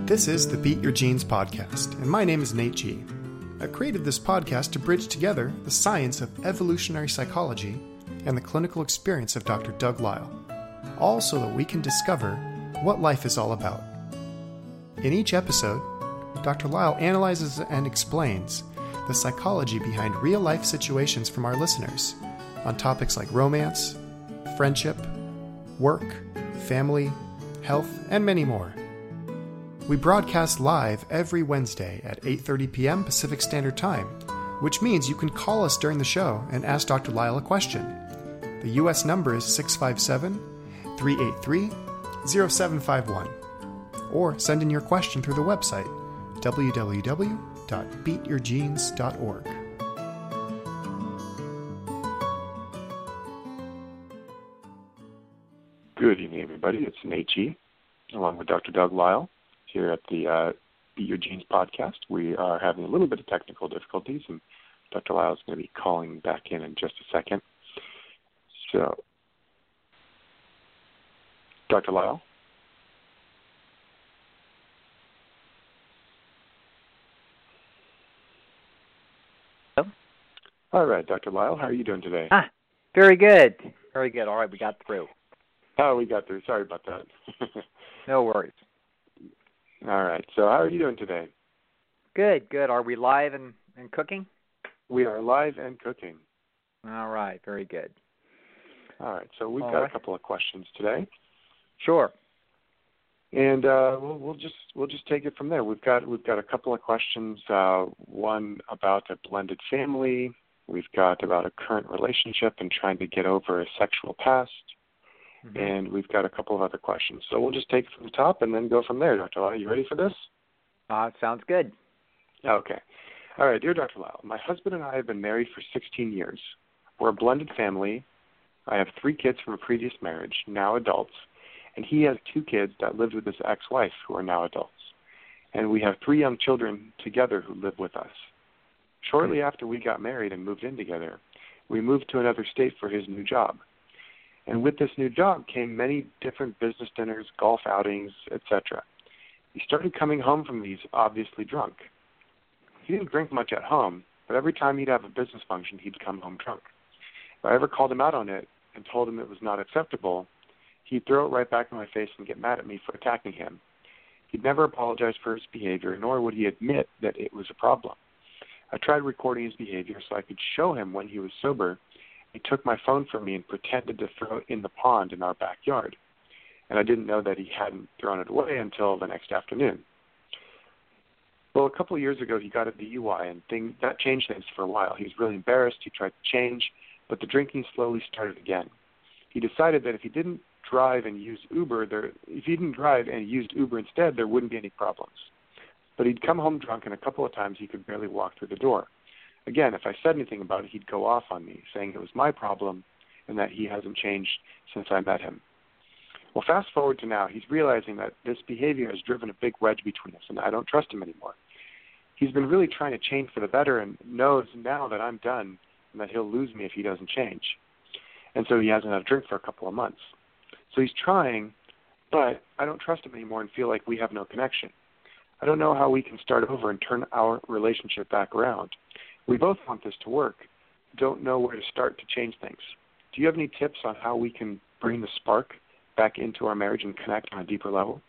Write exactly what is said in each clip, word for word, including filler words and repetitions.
This is the Beat Your Genes podcast, and my name is Nate G. I created this podcast to bridge together the science of evolutionary psychology and the clinical experience of Doctor Doug Lisle, all so that we can discover what life is all about. In each episode, Doctor Lisle analyzes and explains the psychology behind real-life situations from our listeners on topics like romance, friendship, work, family, health, and many more. We broadcast live every Wednesday at eight thirty p.m. Pacific Standard Time, which means you can call us during the show and ask Doctor Lisle a question. The U S number is six five seven, three eight three, zero seven five one. Or send in your question through the website, w w w dot beat your genes dot org. Good evening, everybody. It's Nate G, along with Doctor Doug Lisle, here at the uh, Beat Your Genes podcast. We are having a little bit of technical difficulties, and Doctor Lisle is going to be calling back in in just a second. So, Doctor Lisle? Hello? All right, Doctor Lisle, how are you doing today? Ah, very good. Very good. All right, we got through. Oh, we got through. Sorry about that. No worries. All right. So how are you doing today? Good, good. Are we live and, and cooking? We are live and cooking. All right, very good. All right. So we've All got right. a couple of questions today, Sure. and uh, we'll, we'll just we'll just take it from there. We've got we've got a couple of questions. Uh, one about a blended family. We've got about a current relationship and trying to get over a sexual past. Mm-hmm. And we've got a couple of other questions. So we'll just take it from the top and then go from there, Doctor Lisle. You ready for this? Uh, sounds good. Okay. All right, dear Doctor Lisle, my husband and I have been married for sixteen years. We're a blended family. I have three kids from a previous marriage, now adults, and he has two kids that lived with his ex-wife who are now adults. And we have three young children together who live with us. Shortly after we got married and moved in together, we moved to another state for his new job. And with this new job came many different business dinners, golf outings, et cetera. He started coming home from these obviously drunk. He didn't drink much at home, but every time he'd have a business function, he'd come home drunk. If I ever called him out on it and told him it was not acceptable, he'd throw it right back in my face and get mad at me for attacking him. He'd never apologize for his behavior, nor would he admit that it was a problem. I tried recording his behavior so I could show him when he was sober. He took my phone from me and pretended to throw it in the pond in our backyard. And I didn't know that he hadn't thrown it away until the next afternoon. Well, a couple of years ago, he got a D U I, and things, that changed things for a while. He was really embarrassed. He tried to change, but the drinking slowly started again. He decided that if he didn't drive and use Uber, there, if he didn't drive and he used Uber instead, there wouldn't be any problems. But he'd come home drunk, and a couple of times he could barely walk through the door. Again, if I said anything about it, he'd go off on me, saying it was my problem and that he hasn't changed since I met him. Well, fast forward to now, he's realizing that this behavior has driven a big wedge between us, and I don't trust him anymore. He's been really trying to change for the better and knows now that I'm done and that he'll lose me if he doesn't change. And so he hasn't had a drink for a couple of months. So he's trying, but I don't trust him anymore and feel like we have no connection. I don't know how we can start over and turn our relationship back around. We both want this to work, don't know where to start to change things. Do you have any tips on how we can bring the spark back into our marriage and connect on a deeper level?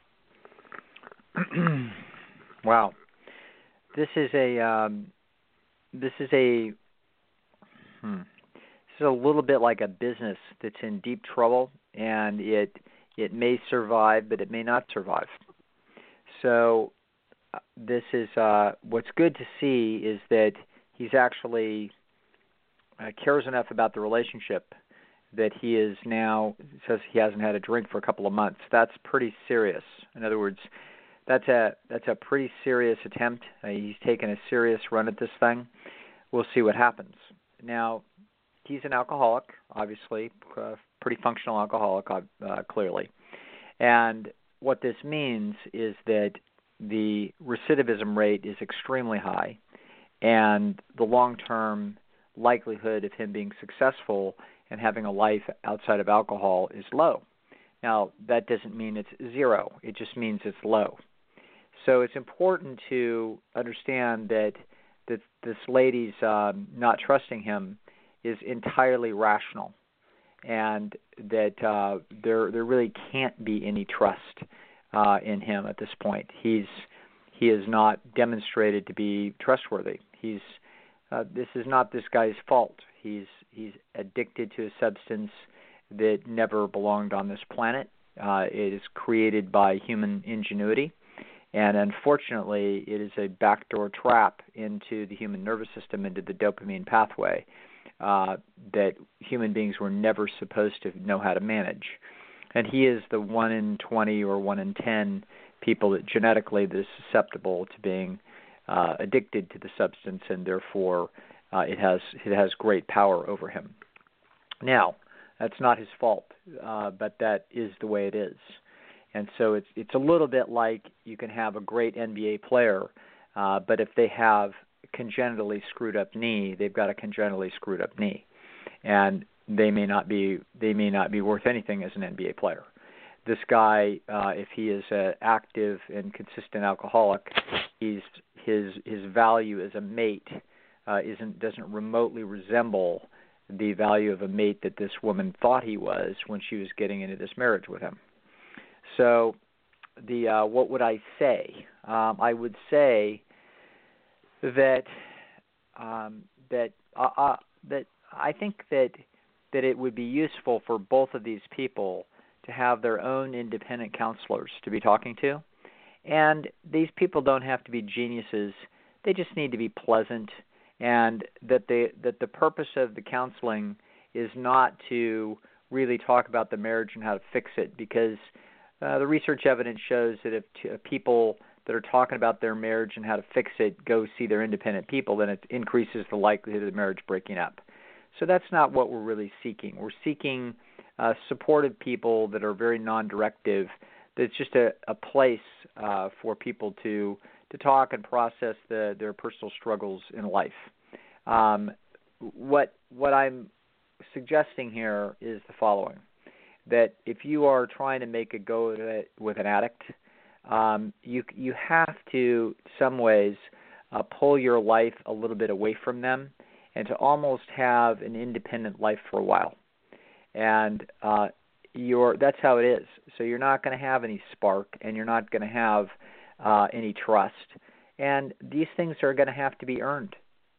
Wow. This is a, um, this is a, hmm, this is a little bit like a business that's in deep trouble, and it, it may survive, but it may not survive. So uh, this is, uh, what's good to see is that he's actually uh, cares enough about the relationship that he is now, says he hasn't had a drink for a couple of months. That's pretty serious. In other words, that's a that's a pretty serious attempt. Uh, he's taken a serious run at this thing. We'll see what happens. Now, he's an alcoholic, obviously, uh, pretty functional alcoholic, uh, clearly. And what this means is that the recidivism rate is extremely high, and the long-term likelihood of him being successful and having a life outside of alcohol is low. Now, that doesn't mean it's zero. It just means it's low. So it's important to understand that that this lady's um, not trusting him is entirely rational, and that uh, there there really can't be any trust uh, in him at this point. He's he is not demonstrated to be trustworthy. He's uh, this is not this guy's fault. He's he's addicted to a substance that never belonged on this planet. Uh, it is created by human ingenuity, and unfortunately, it is a backdoor trap into the human nervous system, into the dopamine pathway uh, that human beings were never supposed to know how to manage. And he is the one in twenty or one in ten people that genetically that is susceptible to being uh, addicted to the substance, and therefore uh, it has it has great power over him. Now, that's not his fault, uh, but that is the way it is. And so it's it's a little bit like you can have a great N B A player, uh, but if they have congenitally screwed up knee, they've got a congenitally screwed up knee, and they may not be they may not be worth anything as an N B A player. This guy, uh, if he is an active and consistent alcoholic, he's his his value as a mate uh, isn't doesn't remotely resemble the value of a mate that this woman thought he was when she was getting into this marriage with him. So, the uh, what would I say? Um, I would say that um, that uh, uh, that I think that that it would be useful for both of these people to have their own independent counselors to be talking to, and these people don't have to be geniuses. They just need to be pleasant, and that the that the purpose of the counseling is not to really talk about the marriage and how to fix it, because Uh, the research evidence shows that if t- people that are talking about their marriage and how to fix it go see their independent people, then it increases the likelihood of the marriage breaking up. So that's not what we're really seeking. We're seeking uh, supportive people that are very non-directive. That's just a, a place uh, for people to to talk and process the, their personal struggles in life. Um, what what I'm suggesting here is the following: that if you are trying to make a go of it with an addict, um, you you have to, some ways, uh, pull your life a little bit away from them and to almost have an independent life for a while. And uh, you're, that's how it is. So you're not going to have any spark, and you're not going to have uh, any trust. And these things are going to have to be earned.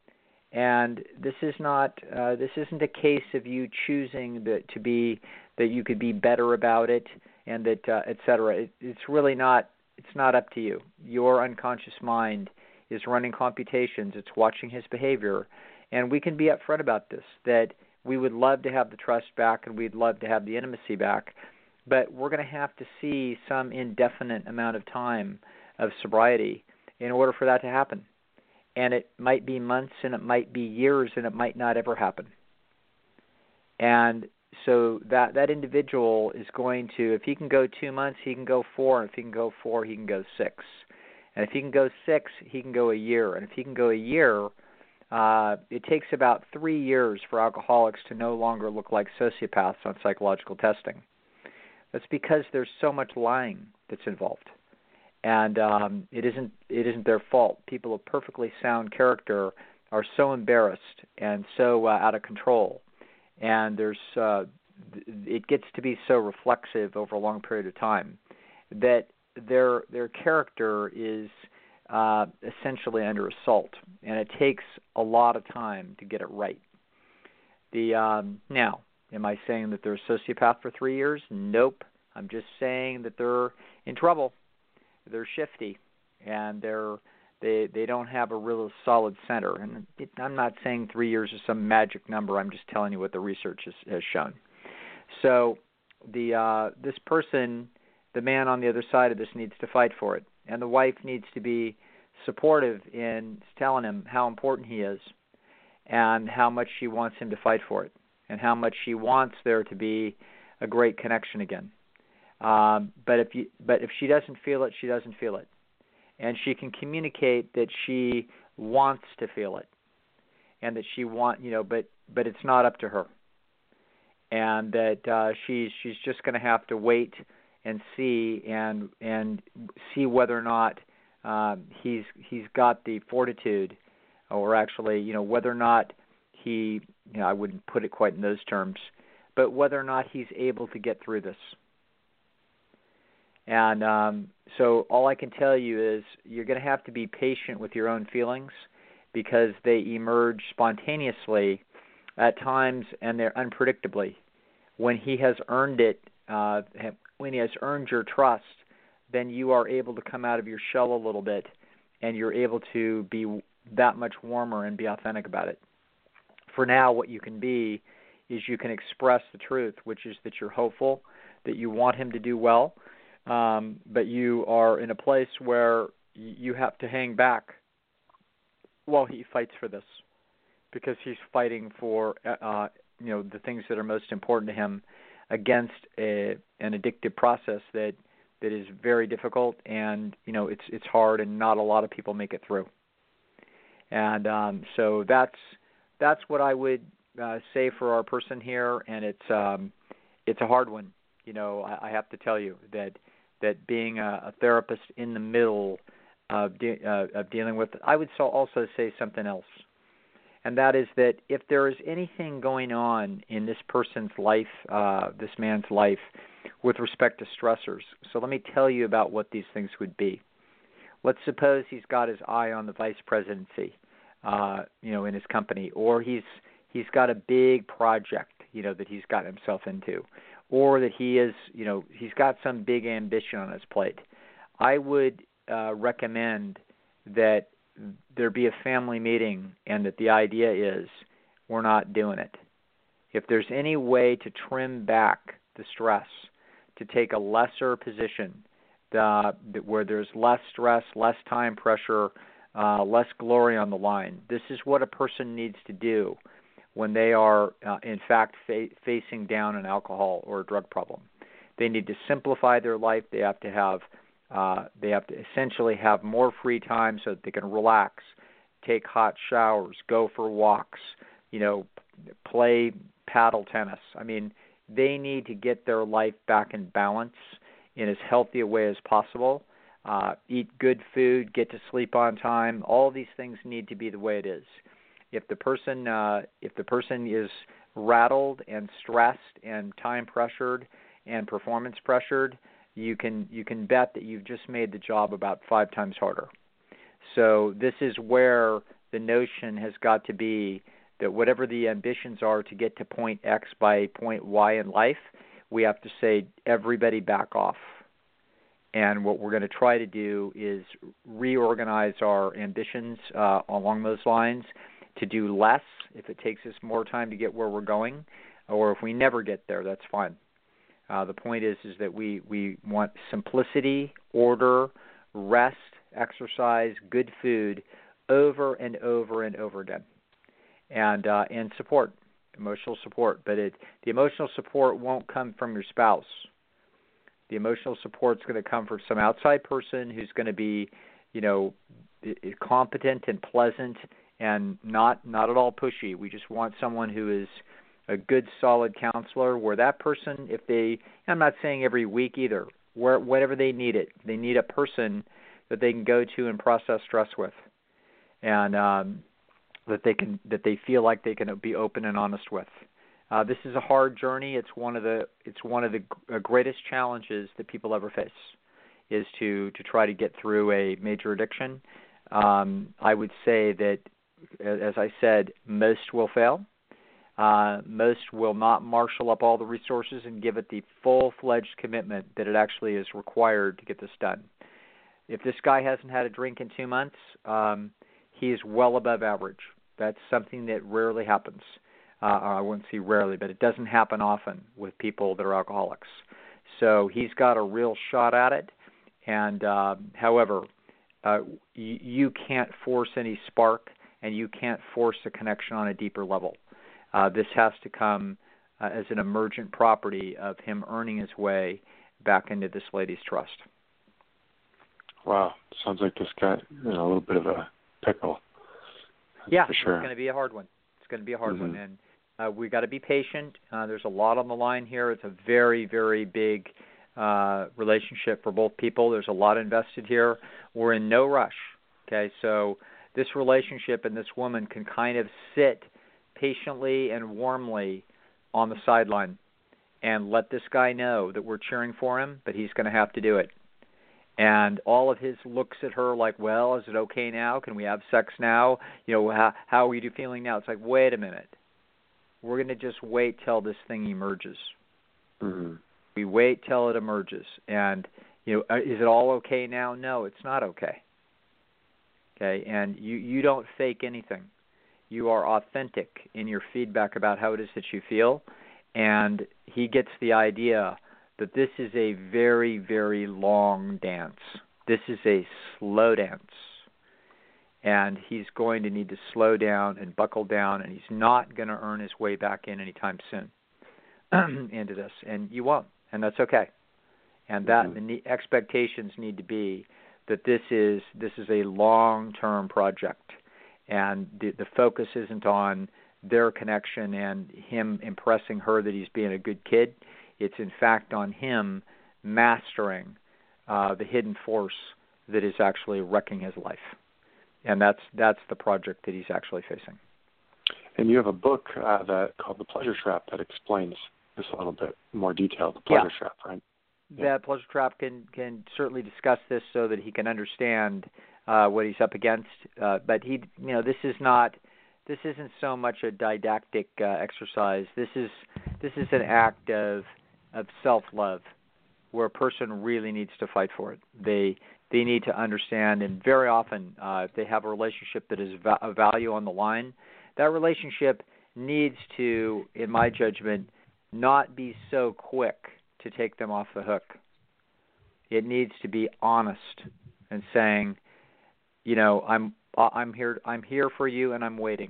And this is not uh, this isn't a case of you choosing that to be that you could be better about it, and that uh, et cetera. It, it's really not. It's not up to you. Your unconscious mind is running computations. It's watching his behavior, and we can be upfront about this. That we would love to have the trust back, and we'd love to have the intimacy back, but we're going to have to see some indefinite amount of time of sobriety in order for that to happen. And it might be months, and it might be years, and it might not ever happen. And so that that individual is going to, if he can go two months, he can go four. And if he can go four, he can go six. And if he can go six, he can go a year. And if he can go a year, uh, it takes about three years for alcoholics to no longer look like sociopaths on psychological testing. That's because there's so much lying that's involved. And um, it isn't it isn't their fault. People of perfectly sound character are so embarrassed and so uh, out of control, and there's uh, it gets to be so reflexive over a long period of time that their their character is uh, essentially under assault, and it takes a lot of time to get it right. The um, now, am I saying that they're a sociopath for three years? Nope. I'm just saying that they're in trouble. They're shifty, and they're they they don't have a real solid center. And it, I'm not saying three years is some magic number. I'm just telling you what the research has, has shown. So the uh, this person, the man on the other side of this, needs to fight for it, and the wife needs to be supportive in telling him how important he is, and how much she wants him to fight for it, and how much she wants there to be a great connection again. Um, but if you, but if she doesn't feel it, she doesn't feel it, and she can communicate that she wants to feel it, and that she want, you know, but but it's not up to her, and that uh, she's she's just going to have to wait and see and and see whether or not um, he's he's got the fortitude, or actually, you know, whether or not he, you know, I wouldn't put it quite in those terms, but whether or not he's able to get through this. And um, so all I can tell you is you're going to have to be patient with your own feelings, because they emerge spontaneously at times, and they're unpredictably. When he has earned it, uh, when he has earned your trust, then you are able to come out of your shell a little bit, and you're able to be that much warmer and be authentic about it. For now, what you can be is you can express the truth, which is that you're hopeful, that you want him to do well, um, but you are in a place where you have to hang back while he fights for this, because he's fighting for uh, you know the things that are most important to him against a, an addictive process that that is very difficult, and you know it's it's hard, and not a lot of people make it through. And um, so that's that's what I would uh, say for our person here, and it's um, it's a hard one. You know, I, I have to tell you that that being a, a therapist in the middle of de- uh, of dealing with, I would so also say something else, and that is that if there is anything going on in this person's life, uh, this man's life, with respect to stressors, so let me tell you about what these things would be. Let's suppose he's got his eye on the vice presidency, uh, you know, in his company, or he's he's got a big project, you know, that he's got himself into, or that he is, you know, he's got some big ambition on his plate. I would uh, recommend that there be a family meeting, and that the idea is we're not doing it. If there's any way to trim back the stress, to take a lesser position, uh, where there's less stress, less time pressure, uh, less glory on the line, this is what a person needs to do when they are, uh, in fact, fa- facing down an alcohol or a drug problem. They need to simplify their life. They have to have Uh, they have to essentially have more free time so that they can relax, take hot showers, go for walks, you know, play paddle tennis. I mean, they need to get their life back in balance in as healthy a way as possible, uh, eat good food, get to sleep on time. All these things need to be the way it is. If the person, uh, if the person is rattled and stressed and time pressured and performance pressured, you can you can bet that you've just made the job about five times harder. So this is where the notion has got to be that whatever the ambitions are to get to point X by point Y in life, we have to say, everybody back off. And what we're going to try to do is reorganize our ambitions uh, along those lines to do less if it takes us more time to get where we're going, or if we never get there, that's fine. Uh, the point is is that we, we want simplicity, order, rest, exercise, good food over and over and over again, and uh, and support, emotional support. But it, the emotional support won't come from your spouse. The emotional support is going to come from some outside person who's going to be, you know, competent and pleasant and not not at all pushy. We just want someone who is a good, solid counselor, where that person, if they, I'm not saying every week either, where whenever they need it, they need a person that they can go to and process stress with, and um, that they can that they feel like they can be open and honest with. Uh, this is a hard journey. It's one of the it's one of the greatest challenges that people ever face, is to to try to get through a major addiction. Um, I would say that, as I said, most will fail. Uh, most will not marshal up all the resources and give it the full-fledged commitment that it actually is required to get this done. If this guy hasn't had a drink in two months, um, he is well above average. That's something that rarely happens. Uh, or I wouldn't say rarely, but it doesn't happen often with people that are alcoholics. So he's got a real shot at it. And uh, however, uh, y- you can't force any spark, and you can't force a connection on a deeper level. Uh, this has to come uh, as an emergent property of him earning his way back into this lady's trust. Wow. Sounds like this got in a little bit of a pickle. Yeah, for sure. It's going to be a hard one. It's going to be a hard mm-hmm. one. And uh, we've got to be patient. Uh, there's a lot on the line here. It's a very, very big uh, relationship for both people. There's a lot invested here. We're in no rush. Okay, so this relationship and this woman can kind of sit patiently and warmly on the sideline and let this guy know that we're cheering for him, but he's going to have to do it. And all of his looks at her like, well, is it okay now? Can we have sex now? You know, how, how are you feeling now? It's like, wait a minute. We're going to just wait till this thing emerges. Mm-hmm. We wait till it emerges. And, you know, is it all okay now? No, it's not okay. Okay, and you, you don't fake anything. You are authentic in your feedback about how it is that you feel, and he gets the idea that this is a very, very long dance. This is a slow dance, and he's going to need to slow down and buckle down, and he's not going to earn his way back in anytime soon into this, and you won't, and that's okay. And that mm-hmm. the expectations need to be that this is this is a long-term project, and the, the focus isn't on their connection and him impressing her that he's being a good kid. It's in fact on him mastering uh, the hidden force that is actually wrecking his life, and that's that's the project that he's actually facing. And you have a book uh, that called The Pleasure Trap that explains this a little bit more detail. The Pleasure yeah. Trap, right? That yeah. Pleasure Trap can, can certainly discuss this so that he can understand uh, what he's up against. Uh, but he, you know, this is not, this isn't so much a didactic uh, exercise. This is this is an act of of self-love, where a person really needs to fight for it. They they need to understand, and very often uh, if they have a relationship that is va- a value on the line, that relationship needs to, in my judgment, not be so quick to take them off the hook. It needs to be honest and saying, you know, I'm I'm here I'm here for you, and I'm waiting,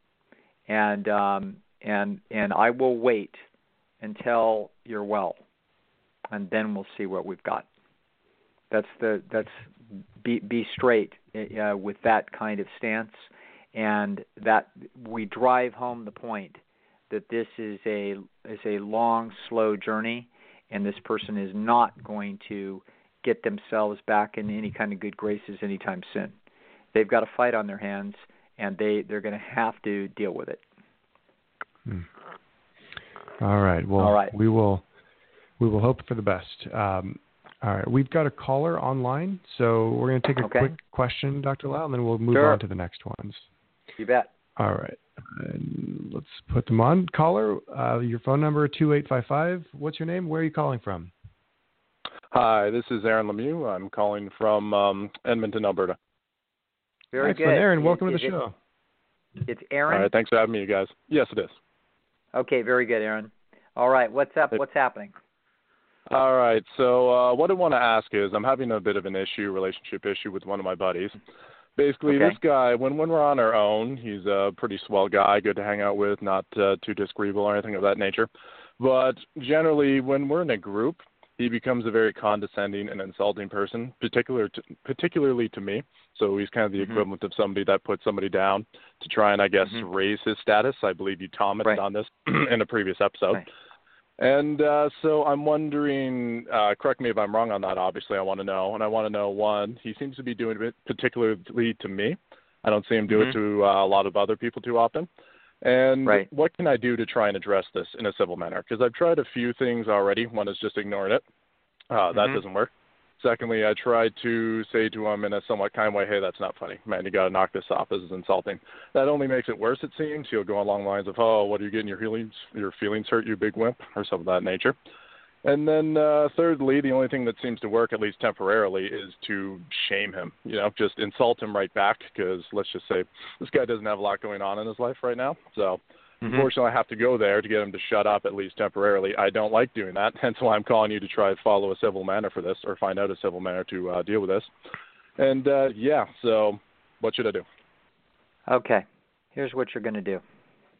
and um, and and I will wait until you're well, and then we'll see what we've got. That's the that's be be straight uh, with that kind of stance, and that we drive home the point that this is a is a long, slow journey. And this person is not going to get themselves back in any kind of good graces anytime soon. They've got a fight on their hands, and they, they're going to have to deal with it. Hmm. All right. Well, all right. we will we will hope for the best. Um, all right. We've got a caller online, so we're going to take a okay. quick question, Doctor Lau, and then we'll move sure. on to the next ones. You bet. All right. And let's put them on. Caller, uh, your phone number two eight five five. What's your name? Where are you calling from? Hi, this is Aaron Lemieux. I'm calling from um, Edmonton, Alberta. Very Excellent. good. Aaron, welcome is, to the show. It, it's Aaron? All right, thanks for having me, you guys. Yes, it is. Okay, very good, Aaron. All right, what's up? What's happening? All right, so uh, what I want to ask is I'm having a bit of an issue, relationship issue with one of my buddies. Basically, okay. this guy, when, when we're on our own, he's a pretty swell guy, good to hang out with, not uh, too disagreeable or anything of that nature. But generally, when we're in a group, he becomes a very condescending and insulting person, particular to, particularly to me. So he's kind of the mm-hmm. equivalent of somebody that puts somebody down to try and, I guess, mm-hmm. raise his status. I believe you commented right. on this in a previous episode. Right. And uh, so I'm wondering, uh, correct me if I'm wrong on that, obviously I want to know. And I want to know, one, he seems to be doing it particularly to me. I don't see him do mm-hmm. it to uh, a lot of other people too often. And right. what can I do to try and address this in a civil manner? Because I've tried a few things already. One is just ignoring it. Uh, that mm-hmm. doesn't work. Secondly, I tried to say to him in a somewhat kind way, hey, that's not funny. Man, you got to knock this off. This is insulting. That only makes it worse, it seems. He'll go along the lines of, oh, what are you getting your feelings, your feelings hurt, you big wimp, or something of that nature. And then uh, thirdly, the only thing that seems to work, at least temporarily, is to shame him. You know, just insult him right back because let's just say this guy doesn't have a lot going on in his life right now. So Mm-hmm. unfortunately, I have to go there to get him to shut up, at least temporarily. I don't like doing that, hence why I'm calling you to try to follow a civil manner for this or find out a civil manner to uh, deal with this. And, uh, yeah, so what should I do? Okay, here's what you're going to do.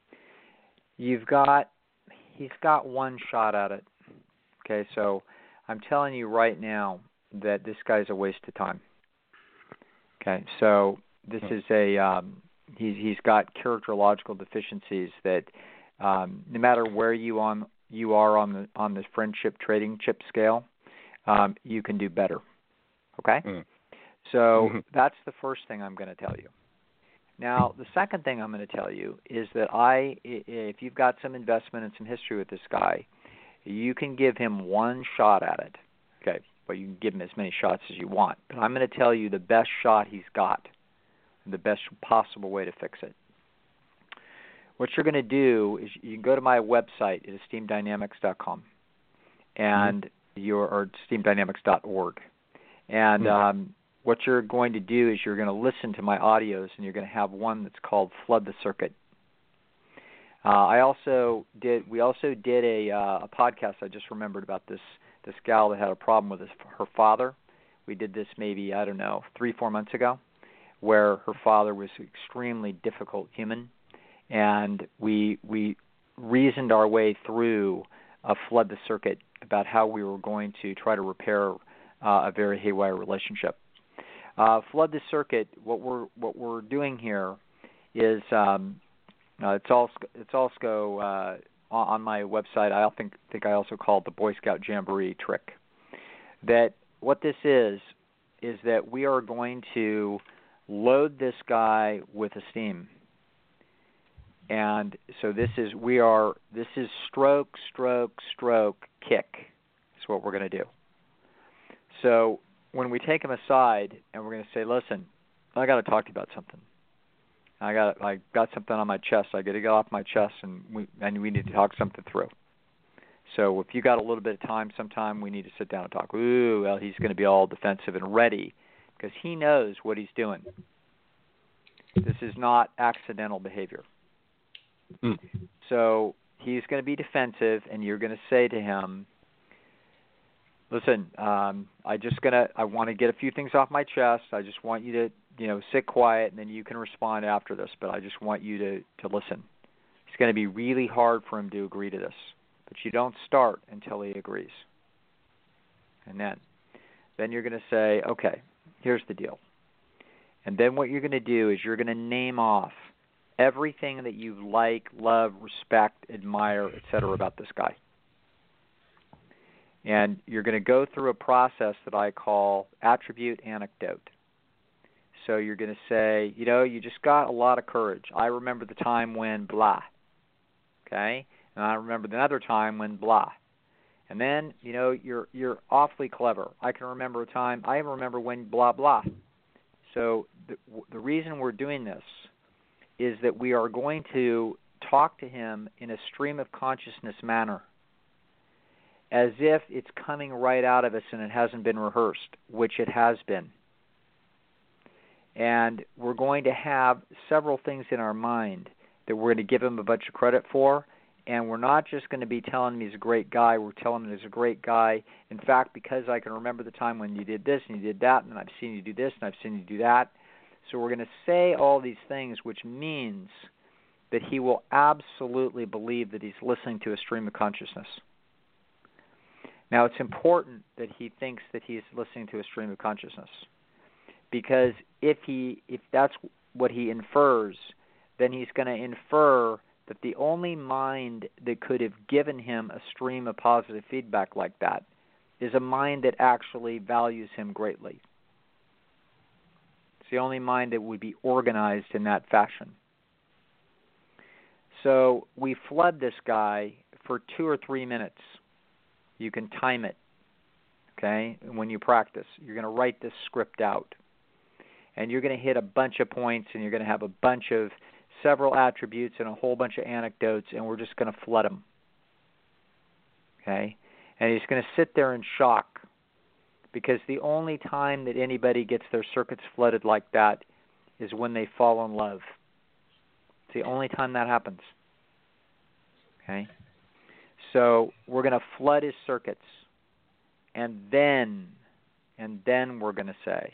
You've got, he's got one shot at it. Okay, so I'm telling you right now that this guy's a waste of time. Okay, so this is a... Um, He's he's got characterological deficiencies that um, no matter where you on you are on the on the friendship trading chip scale, um, you can do better. Okay? Mm. So Mm-hmm. that's the first thing I'm going to tell you. Now, the second thing I'm going to tell you is that I, if you've got some investment and some history with this guy, you can give him one shot at it. Okay, but you can give him as many shots as you want. But I'm going to tell you the best shot he's got, and the best possible way to fix it. What you're going to do is you can go to my website at esteem dynamics dot com and mm-hmm. your or esteem dynamics dot org, and mm-hmm. um, what you're going to do is you're going to listen to my audios, and you're going to have one that's called "Flood the Circuit." Uh, I also did. We also did a, uh, a podcast. I just remembered about this this gal that had a problem with his, her father. We did this maybe I don't know three four months ago, where her father was an extremely difficult human, and we we reasoned our way through a flood the circuit about how we were going to try to repair uh, a very haywire relationship. Uh, flood the circuit. What we're what we're doing here is um, uh, it's also it's also uh, on my website. I think think I also call it the Boy Scout Jamboree trick. That what this is is that we are going to load this guy with esteem, and so this is we are this is stroke stroke stroke kick. Is what we're going to do. So when we take him aside and we're going to say, listen, I got to talk to you about something. I got I got something on my chest. I got to get off my chest, and we and we need to talk something through. So if you got a little bit of time, sometime we need to sit down and talk. Ooh, well, he's going to be all defensive and ready because he knows what he's doing. This is not accidental behavior. Mm. So he's going to be defensive, and you're going to say to him, listen, um, I just gonna I want to get a few things off my chest. I just want you to, you know, sit quiet, and then you can respond after this. But I just want you to, to listen. It's going to be really hard for him to agree to this, but you don't start until he agrees. And then, then you're going to say, okay, here's the deal. And then what you're going to do is you're going to name off everything that you like, love, respect, admire, et cetera about this guy. And you're going to go through a process that I call attribute anecdote. So you're going to say, you know, you just got a lot of courage. I remember the time when blah. Okay? And I remember another time when blah. And then, you know, you're you're awfully clever. I can remember a time, I remember when blah, blah. So the, the reason we're doing this is that we are going to talk to him in a stream of consciousness manner, as if it's coming right out of us and it hasn't been rehearsed, which it has been. And we're going to have several things in our mind that we're going to give him a bunch of credit for, and we're not just going to be telling him he's a great guy, we're telling him he's a great guy. In fact, because I can remember the time when you did this and you did that, and I've seen you do this and I've seen you do that. So we're going to say all these things, which means that he will absolutely believe that he's listening to a stream of consciousness. Now, it's important that he thinks that he's listening to a stream of consciousness, because if he if that's what he infers, then he's going to infer that the only mind that could have given him a stream of positive feedback like that is a mind that actually values him greatly. It's the only mind that would be organized in that fashion. So we flood this guy for two or three minutes. You can time it, okay, when you practice. You're going to write this script out. And you're going to hit a bunch of points, and you're going to have a bunch of several attributes and a whole bunch of anecdotes, and we're just going to flood him, okay? And he's going to sit there in shock, because the only time that anybody gets their circuits flooded like that is when they fall in love. It's the only time that happens, okay? So we're going to flood his circuits, and then, and then we're going to say,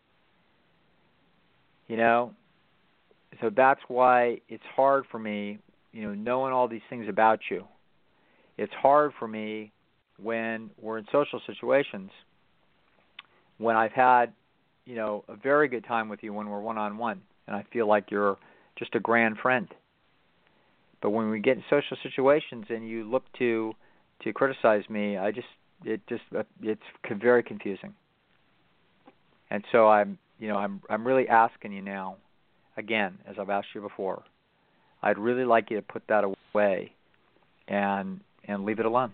you know, so that's why it's hard for me, you know, knowing all these things about you. It's hard for me when we're in social situations, when I've had, you know, a very good time with you when we're one-on-one, and I feel like you're just a grand friend. But when we get in social situations and you look to to criticize me, I just it just uh, it's very confusing. And so I'm, you know, I'm I'm really asking you now, again, as I've asked you before, I'd really like you to put that away and and leave it alone.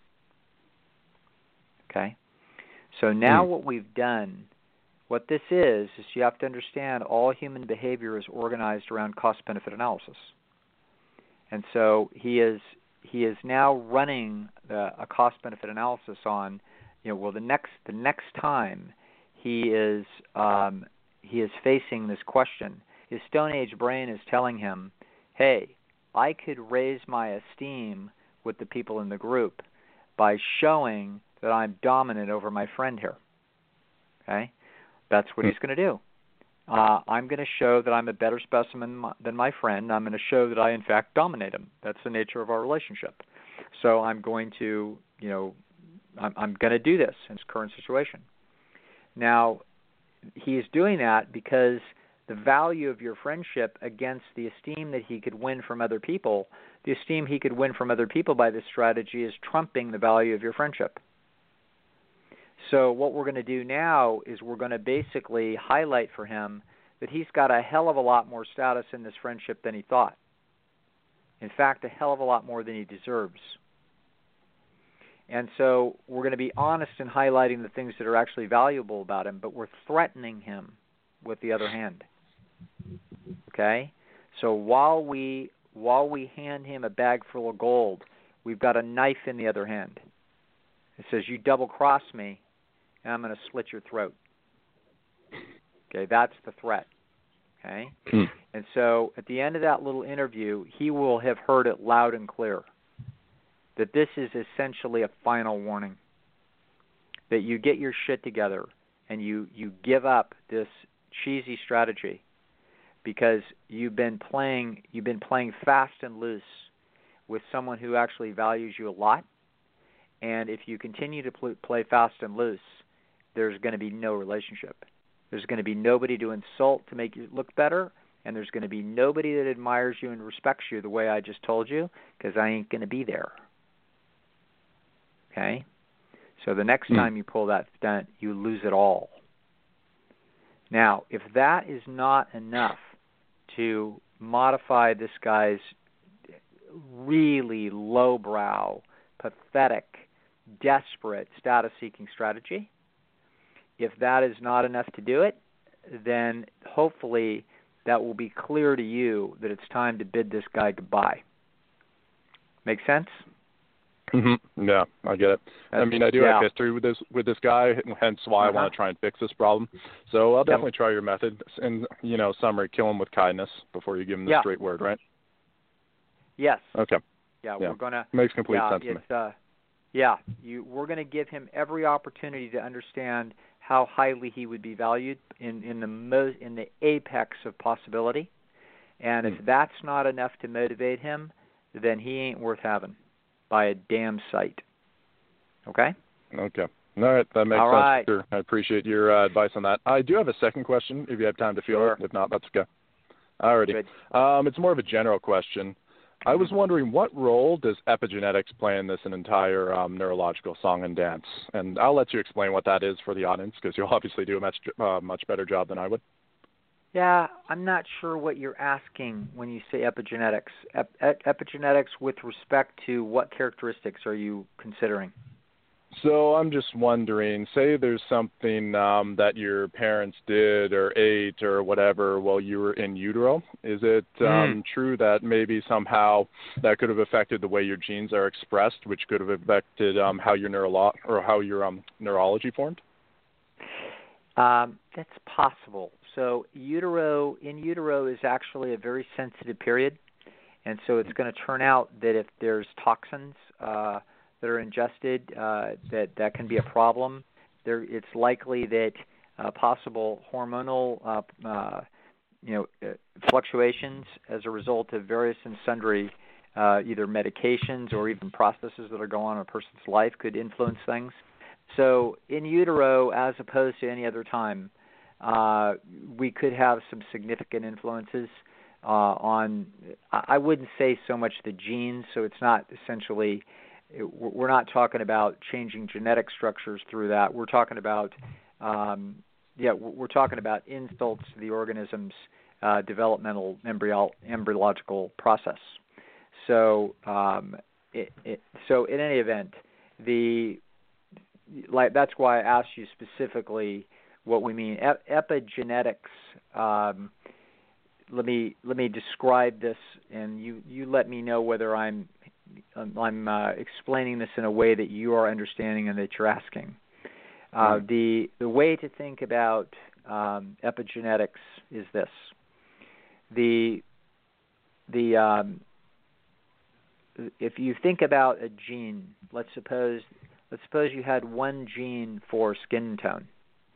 Okay? So now mm. what we've done, what this is, is you have to understand all human behavior is organized around cost-benefit analysis. And so he is he is now running the, a cost-benefit analysis on, you know, well, the next the next time he is um, he is facing this question, his Stone Age brain is telling him, hey, I could raise my esteem with the people in the group by showing that I'm dominant over my friend here. Okay? That's what he's going to do. Uh, I'm going to show that I'm a better specimen than my friend. I'm going to show that I, in fact, dominate him. That's the nature of our relationship. So I'm going to, you know, I'm, I'm going to do this in his current situation. Now, he's doing that because the value of your friendship against the esteem that he could win from other people, the esteem he could win from other people by this strategy is trumping the value of your friendship. So what we're going to do now is we're going to basically highlight for him that he's got a hell of a lot more status in this friendship than he thought. In fact, a hell of a lot more than he deserves. And so we're going to be honest in highlighting the things that are actually valuable about him, but we're threatening him with the other hand. Okay? So while we while we hand him a bag full of gold, we've got a knife in the other hand. It says, you double-cross me, and I'm going to slit your throat. Okay, that's the threat. Okay? Mm. And so at the end of that little interview, he will have heard it loud and clear that this is essentially a final warning, that you get your shit together and you, you give up this cheesy strategy because you've been playing you've been playing fast and loose with someone who actually values you a lot. And if you continue to pl- play fast and loose, there's going to be no relationship. There's going to be nobody to insult to make you look better, and there's going to be nobody that admires you and respects you the way I just told you, because I ain't going to be there. Okay? So the next mm. time you pull that stunt, you lose it all. Now, if that is not enough to modify this guy's really lowbrow, pathetic, desperate status-seeking strategy, if that is not enough to do it, then hopefully that will be clear to you that it's time to bid this guy goodbye. Make sense? Mm-hmm. Yeah, I get it. That's, I mean, I do yeah. have history with this with this guy, hence why uh-huh. I want to try and fix this problem. So I'll definitely yep. try your method. And, you know, summary, kill him with kindness before you give him the yeah. straight word, right? Yes. Okay. Yeah, yeah. we're gonna. Makes complete yeah, sense to me. Uh, yeah, you. We're gonna give him every opportunity to understand how highly he would be valued in, in the most in the apex of possibility, and mm. if that's not enough to motivate him, then he ain't worth having by a damn sight. Okay. Okay. All right, that makes All sense. right. Sure. I appreciate your uh, advice on that. I do have a second question, if you have time to field sure. it. If not, that's okay. Alrighty. Um, it's more of a general question. I was wondering, what role does epigenetics play in this an entire um, neurological song and dance? And I'll let you explain what that is for the audience, because you'll obviously do a much, uh, much better job than I would. Yeah, I'm not sure what you're asking when you say epigenetics. Ep- epigenetics with respect to what characteristics are you considering? So I'm just wondering, say there's something um, that your parents did or ate or whatever while you were in utero. Is it um, mm. true that maybe somehow that could have affected the way your genes are expressed, which could have affected um, how your neurolo- or how your um, neurology formed? Um, that's possible. So utero in utero is actually a very sensitive period, and so it's going to turn out that if there's toxins uh, that are ingested, uh, that that can be a problem. There, it's likely that uh, possible hormonal, uh, uh, you know, uh, fluctuations as a result of various and sundry uh, either medications or even processes that are going on in a person's life could influence things. So in utero, as opposed to any other time, uh, we could have some significant influences uh, on. I wouldn't say so much the genes, so it's not essentially it, we're not talking about changing genetic structures through that. We're talking about, um, yeah, we're talking about insults to the organism's uh, developmental embryo, embryological process. So, um, it, it, so in any event, the like that's why I asked you specifically what we mean. E- epigenetics. Um, let me let me describe this, and you, you let me know whether I'm I'm uh, explaining this in a way that you are understanding and that you're asking. Uh, mm-hmm. The the way to think about um, epigenetics is this: the the um, if you think about a gene, let's suppose let's suppose you had one gene for skin tone.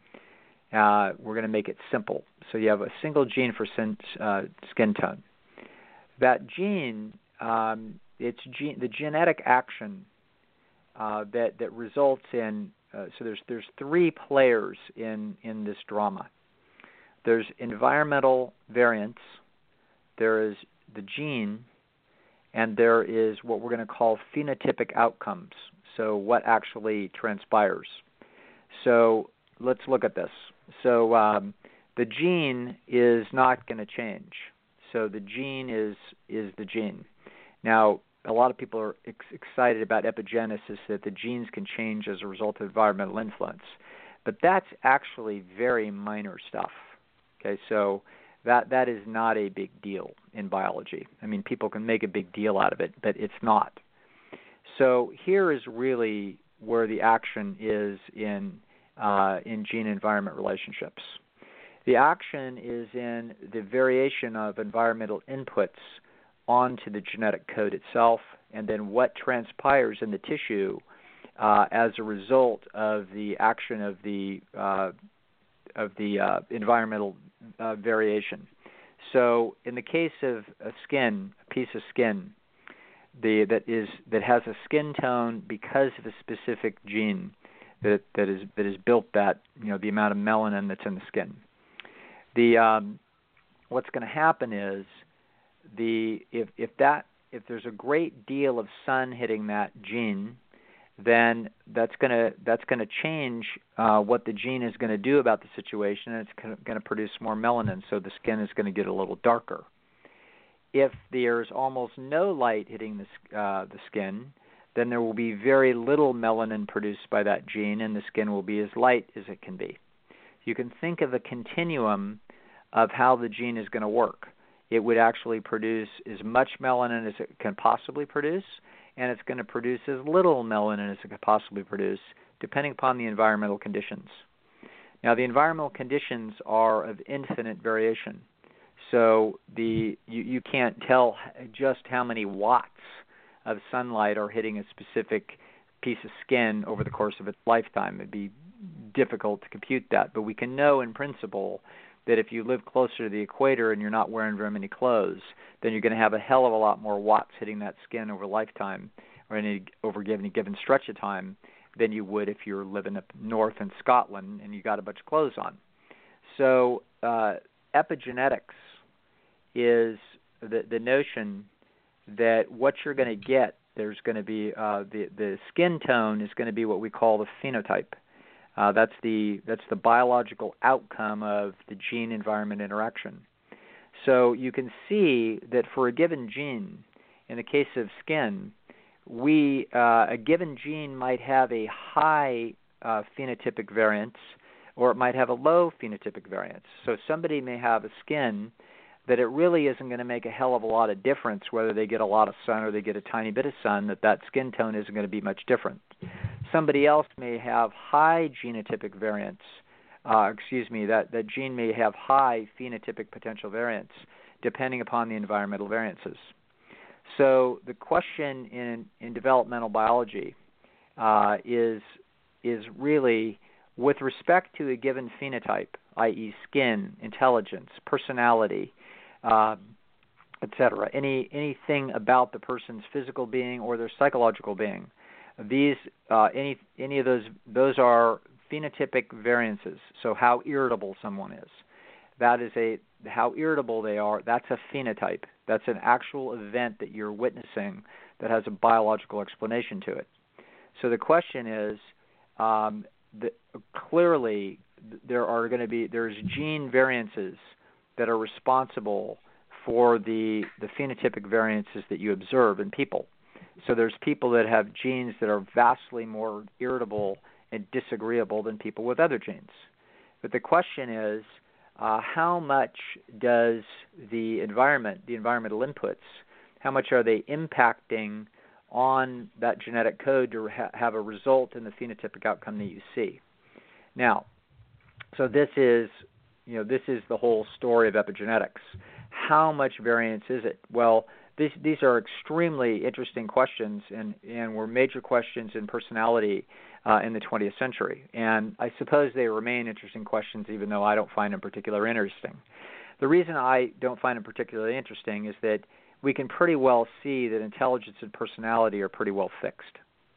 Uh, we're going to make it simple. So you have a single gene for sin, uh, skin tone. That gene, um, it's gene, the genetic action uh, that that results in. Uh, so there's there's three players in in this drama. There's environmental variance. There is the gene, and there is what we're going to call phenotypic outcomes. So what actually transpires. So let's look at this. So um, the gene is not going to change. So the gene is is the gene. Now, a lot of people are ex- excited about epigenesis, that the genes can change as a result of environmental influence. But that's actually very minor stuff. Okay, so that that is not a big deal in biology. I mean, people can make a big deal out of it, but it's not. So here is really where the action is in Uh, in gene-environment relationships. The action is in the variation of environmental inputs onto the genetic code itself, and then what transpires in the tissue uh, as a result of the action of the uh, of the uh, environmental uh, variation. So, in the case of a skin, a piece of skin, the that is that has a skin tone because of a specific gene that that is that is built that, you know, the amount of melanin that's in the skin. The um, what's going to happen is the if if that if there's a great deal of sun hitting that gene, then that's going to that's going to change uh, what the gene is going to do about the situation, and it's going to produce more melanin, so the skin is going to get a little darker. If there's almost no light hitting the uh, the skin, then there will be very little melanin produced by that gene, and the skin will be as light as it can be. You can think of a continuum of how the gene is going to work. It would actually produce as much melanin as it can possibly produce, and it's going to produce as little melanin as it can possibly produce, depending upon the environmental conditions. Now, the environmental conditions are of infinite variation, so the you, you can't tell just how many watts of sunlight are hitting a specific piece of skin over the course of its lifetime. It'd be difficult to compute that, but we can know in principle that if you live closer to the equator and you're not wearing very many clothes, then you're going to have a hell of a lot more watts hitting that skin over lifetime or any over any given stretch of time than you would if you're living up north in Scotland and you got a bunch of clothes on. So uh, epigenetics is the, the notion that what you're going to get, there's going to be uh, the the skin tone is going to be what we call the phenotype. Uh, that's the that's the biological outcome of the gene-environment interaction. So you can see that for a given gene, in the case of skin, we uh, a given gene might have a high uh, phenotypic variance, or it might have a low phenotypic variance. So somebody may have a skin that it really isn't going to make a hell of a lot of difference whether they get a lot of sun or they get a tiny bit of sun, that that skin tone isn't going to be much different. Somebody else may have high genotypic variance. Uh, excuse me, that, that gene may have high phenotypic potential variance depending upon the environmental variances. So the question in, in developmental biology uh, is is really with respect to a given phenotype, that is skin, intelligence, personality, uh, et cetera, any, anything about the person's physical being or their psychological being. These uh, any any of those those are phenotypic variances. So how irritable someone is, that is a how irritable they are. That's a phenotype. That's an actual event that you're witnessing that has a biological explanation to it. So the question is, um, the, clearly there are going to be there's gene variances that are responsible for the the phenotypic variances that you observe in people. So there's people that have genes that are vastly more irritable and disagreeable than people with other genes. But the question is, uh, how much does the environment, the environmental inputs, how much are they impacting on that genetic code to ha- have a result in the phenotypic outcome that you see? Now, so this is, you know, this is the whole story of epigenetics. How much variance is it? Well, these these are extremely interesting questions, and, and were major questions in personality uh, in the twentieth century. And I suppose they remain interesting questions, even though I don't find them particularly interesting. The reason I don't find them particularly interesting is that we can pretty well see that intelligence and personality are pretty well fixed.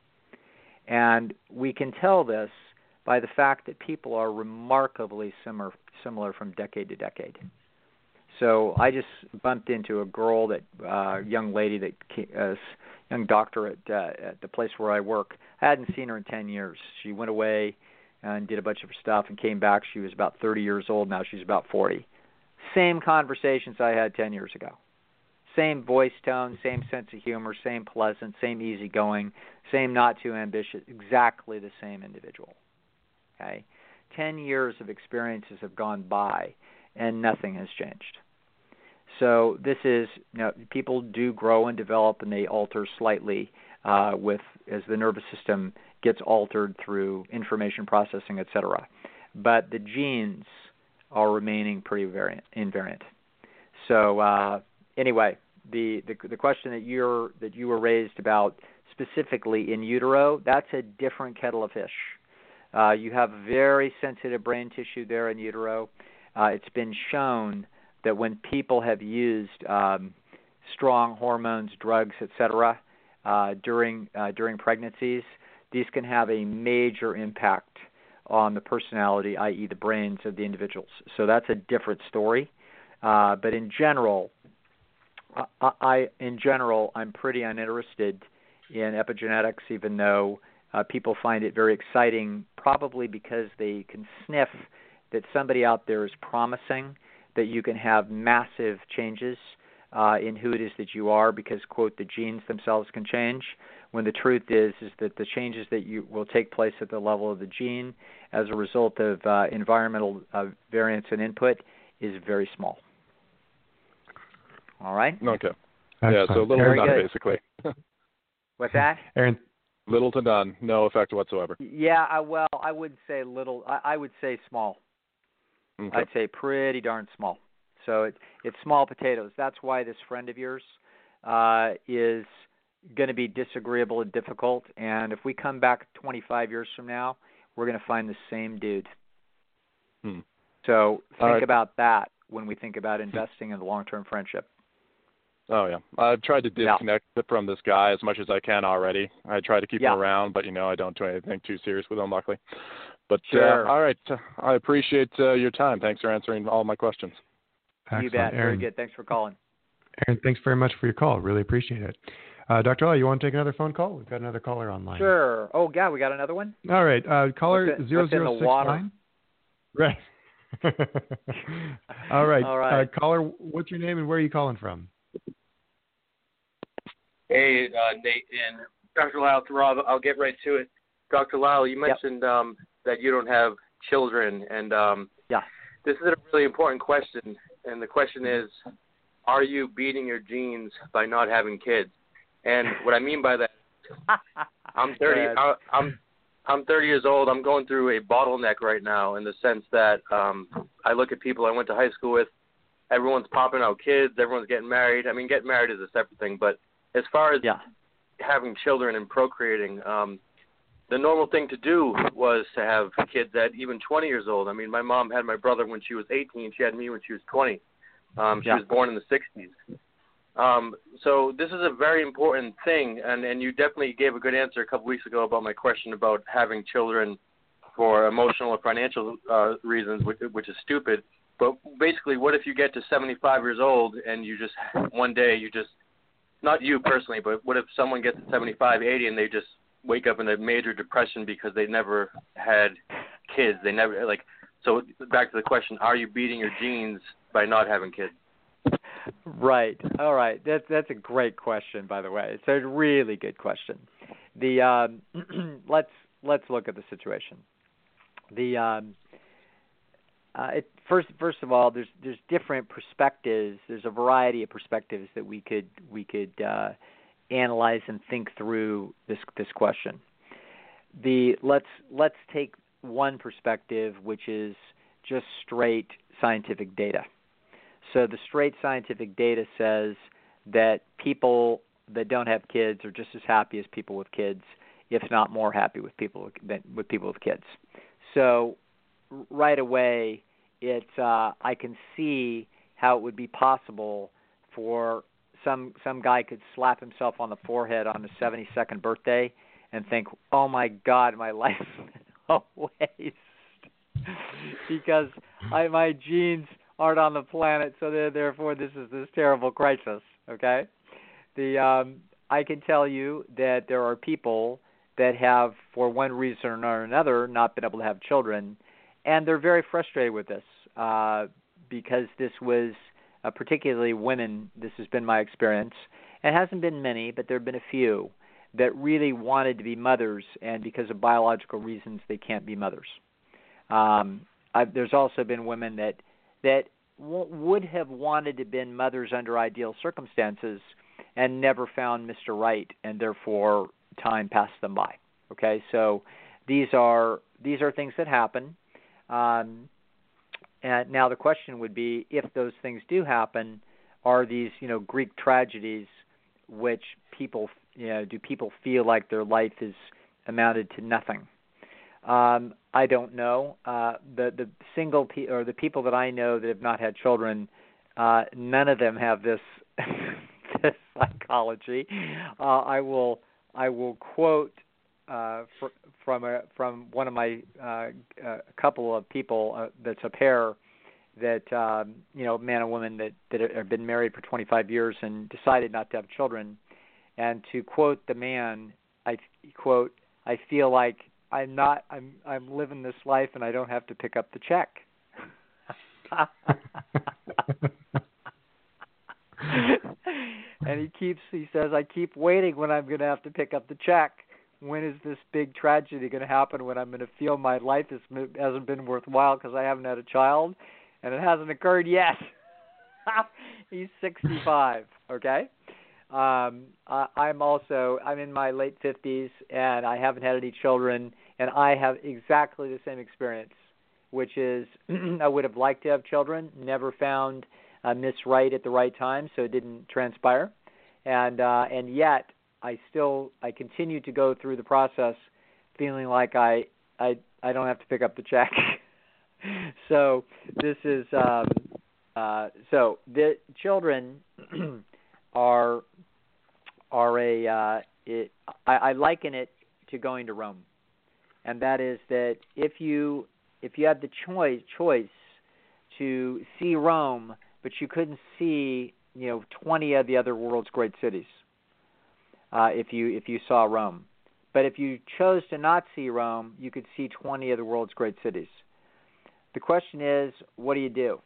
And we can tell this by the fact that people are remarkably similar, similar from decade to decade. So I just bumped into a girl, that uh, young lady, that uh, young doctor at, uh, at the place where I work. I hadn't seen her in ten years. She went away and did a bunch of her stuff and came back. She was about thirty years old. Now she's about forty. Same conversations I had ten years ago. Same voice tone, same sense of humor, same pleasant, same easygoing, same not too ambitious, exactly the same individual. Okay? Ten years of experiences have gone by and nothing has changed. So this is, you know, people do grow and develop, and they alter slightly uh, with as the nervous system gets altered through information processing, et cetera. But the genes are remaining pretty variant, invariant. So uh, anyway, the, the the question that you're that you were raised about specifically in utero, that's a different kettle of fish. Uh, you have very sensitive brain tissue there in utero. Uh, it's been shown that when people have used um, strong hormones, drugs, et cetera, uh, during uh, during pregnancies, these can have a major impact on the personality, that is the brains of the individuals. So that's a different story. Uh, but in general, I, I in general, I'm pretty uninterested in epigenetics, even though uh, people find it very exciting, probably because they can sniff that somebody out there is promising that you can have massive changes uh, in who it is that you are because, quote, the genes themselves can change, when the truth is is that the changes that you will take place at the level of the gene as a result of uh, environmental uh, variance and input is very small. All right? Okay. Excellent. Yeah, so little Very to none, good. basically. What's that? Aaron, Little to none, no effect whatsoever. Yeah, I, well, I would say little. I, I would say small. Okay. I'd say pretty darn small. So it, it's small potatoes. That's why this friend of yours uh, is going to be disagreeable and difficult. And if we come back twenty-five years from now, we're going to find the same dude. Hmm. So think right. about that when we think about investing in a long-term friendship. Oh, yeah. I've tried to disconnect Yeah. from this guy as much as I can already. I try to keep Yeah. him around, but, you know, I don't do anything too serious with him, luckily. But, Sure. uh, all right. I appreciate uh, your time. Thanks for answering all my questions. excellent. You bet. Very Aaron, good. Thanks for calling. Aaron, thanks very much for your call. Really appreciate it. Uh, Doctor Lyle, you want to take another phone call? We've got another caller online. Sure. Oh, yeah, we got another one? All right. Uh, caller What's in- zero what's in zero the six water? nine. Right. All right. All right. Uh, caller, what's your name and where are you calling from? Hey, uh, Nate and Doctor Lyle, to Rob, I'll get right to it. Doctor Lyle, you mentioned yep. um, that you don't have children, and um, yeah. this is a really important question, and the question is, are you beating your genes by not having kids? And what I mean by that, I'm thirty. I, I'm I'm thirty years old. I'm going through a bottleneck right now in the sense that um, I look at people I went to high school with. Everyone's popping out kids. Everyone's getting married. I mean, getting married is a separate thing, but as far as yeah. having children and procreating, um, the normal thing to do was to have kids at even twenty years old. I mean, my mom had my brother when she was eighteen. She had me when she was twenty. Um, she yeah. was born in the sixties. Um, so this is a very important thing, and, and you definitely gave a good answer a couple weeks ago about my question about having children for emotional or financial uh, reasons, which, which is stupid. But basically, what if you get to seventy-five years old and you just one day you just not you personally, but what if someone gets to seventy-five, eighty, and they just wake up in a major depression because they never had kids? They never, like, so back to the question, are you beating your genes by not having kids? Right. All right. That's that's a great question, by the way. It's a really good question. The um, let's let's look at the situation. The um, uh, it, first first of all, there's there's different perspectives. There's a variety of perspectives that we could we could uh, analyze and think through this this question. The let's let's take one perspective, which is just straight scientific data. So the straight scientific data says that people that don't have kids are just as happy as people with kids, if not more happy with people with, than, with people with kids. So right away, it's uh, I can see how it would be possible for some some guy could slap himself on the forehead on his seventy-second birthday and think, "Oh my God, my life is a waste," because I, my genes aren't on the planet, so therefore this is this terrible crisis. Okay, the um, I can tell you that there are people that have, for one reason or another, not been able to have children, and they're very frustrated with this uh, because this was, uh, particularly women. This has been my experience. It hasn't been many, but there have been a few that really wanted to be mothers, and because of biological reasons, they can't be mothers. Um, I've, there's also been women that that w- would have wanted to have been mothers under ideal circumstances and never found Mister Right, and therefore time passed them by. Okay, so these are these are things that happen. Um, and now the question would be, if those things do happen, are these, you know, Greek tragedies, which people, you know, do people feel like their life is amounted to nothing? Um, I don't know. Uh, the the single pe- or the people that I know that have not had children, uh, none of them have this this psychology. Uh, I will I will quote uh, fr- from a, from one of my uh, a couple of people uh, that's a pair that um, you know, man and woman that that have been married for twenty-five years and decided not to have children. And to quote the man, I quote, "I feel like I'm not. I'm. I'm living this life, and I don't have to pick up the check." And he keeps. He says, "I keep waiting when I'm going to have to pick up the check. When is this big tragedy going to happen? When I'm going to feel my life is, hasn't been worthwhile because I haven't had a child, and it hasn't occurred yet." He's sixty-five. Okay. Um, I, I'm also, I'm in my late fifties, and I haven't had any children, and I have exactly the same experience, which is I would have liked to have children, never found uh, Miss Right at the right time, so it didn't transpire, and uh, and yet I still, I continue to go through the process feeling like I, I, I don't have to pick up the check. So this is, um, uh, so the children are are a uh, it, I, I liken it to going to Rome, and that is that if you if you had the choice choice to see Rome, but you couldn't see, you know, twenty of the other world's great cities, uh, if you if you saw Rome, but if you chose to not see Rome, you could see twenty of the world's great cities. The question is, what do you do?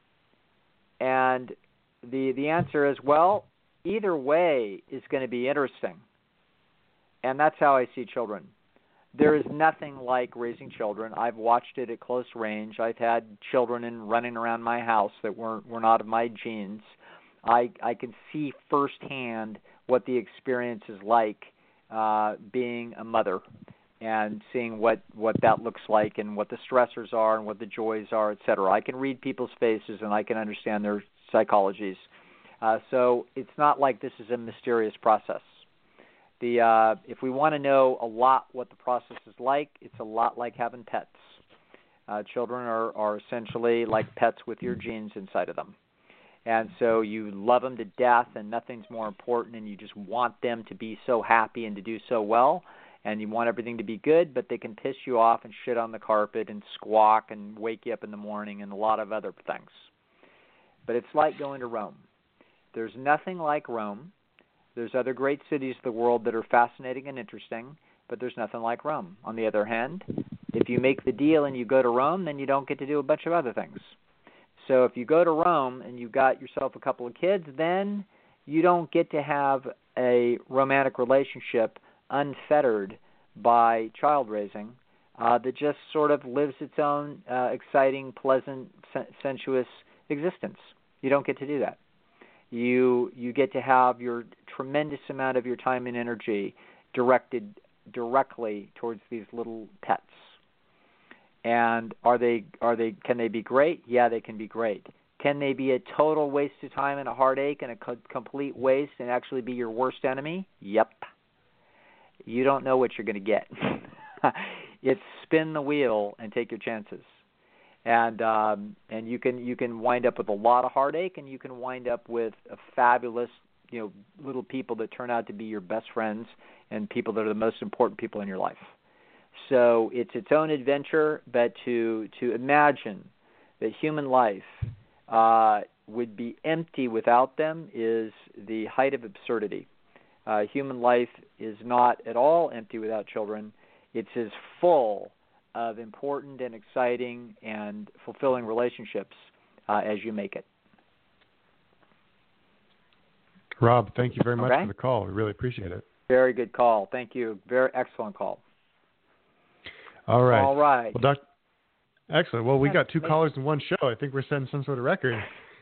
And the the answer is, well, either way is going to be interesting. And that's how I see children. There is nothing like raising children. I've watched it at close range. I've had children in running around my house that weren't were not of my genes. I I can see firsthand what the experience is like uh, being a mother, and seeing what, what that looks like and what the stressors are and what the joys are, et cetera. I can read people's faces and I can understand their psychologies. Uh, so it's not like this is a mysterious process. The uh, if we want to know a lot what the process is like, it's a lot like having pets. Uh, children are, are essentially like pets with your genes inside of them. And so you love them to death and nothing's more important, and you just want them to be so happy and to do so well, and you want everything to be good, but they can piss you off and shit on the carpet and squawk and wake you up in the morning and a lot of other things. But it's like going to Rome. There's nothing like Rome. There's other great cities of the world that are fascinating and interesting, but there's nothing like Rome. On the other hand, if you make the deal and you go to Rome, then you don't get to do a bunch of other things. So if you go to Rome and you've got yourself a couple of kids, then you don't get to have a romantic relationship unfettered by child raising uh, that just sort of lives its own uh, exciting, pleasant, sen- sensuous existence. You don't get to do that. You you get to have your tremendous amount of your time and energy directed directly towards these little pets. And are they are they can they be great? Yeah, they can be great. Can they be a total waste of time and a heartache and a co- complete waste and actually be your worst enemy? Yep. You don't know what you're going to get. It's spin the wheel and take your chances. And um, and you can you can wind up with a lot of heartache, and you can wind up with a fabulous, you know, little people that turn out to be your best friends and people that are the most important people in your life. So it's its own adventure, but to to imagine that human life uh, would be empty without them is the height of absurdity. Uh, human life is not at all empty without children. It's as full of important and exciting and fulfilling relationships uh, as you make it. Rob, thank you very much okay. for the call. We really appreciate it. Very good call. Thank you. Very excellent call. All right. All right. Well, doc- Excellent. Well, we got two callers in one show. I think we're setting some sort of record.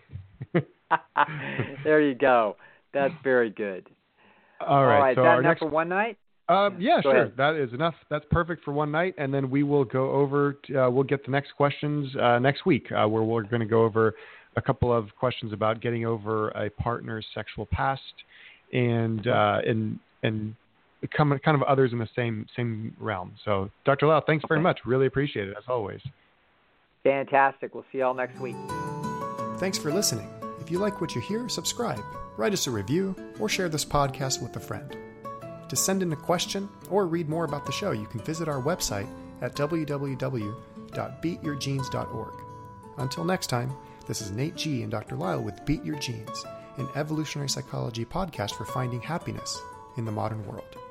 There you go. That's very good. All right. All right. So Is that our enough next... for one night? Um, yeah, Go sure. ahead. That is enough. That's perfect for one night, and then we will go over. To, uh, we'll get the next questions uh, next week, uh, where we're going to go over a couple of questions about getting over a partner's sexual past, and uh, and and come, kind of others in the same same realm. So, Doctor Lau, thanks very Okay. much. Really appreciate it as always. Fantastic. We'll see you all next week. Thanks for listening. If you like what you hear, subscribe, write us a review, or share this podcast with a friend. To send in a question or read more about the show, you can visit our website at w w w dot beat your genes dot org. Until next time, this is Nate G. and Doctor Lyle with Beat Your Genes, an evolutionary psychology podcast for finding happiness in the modern world.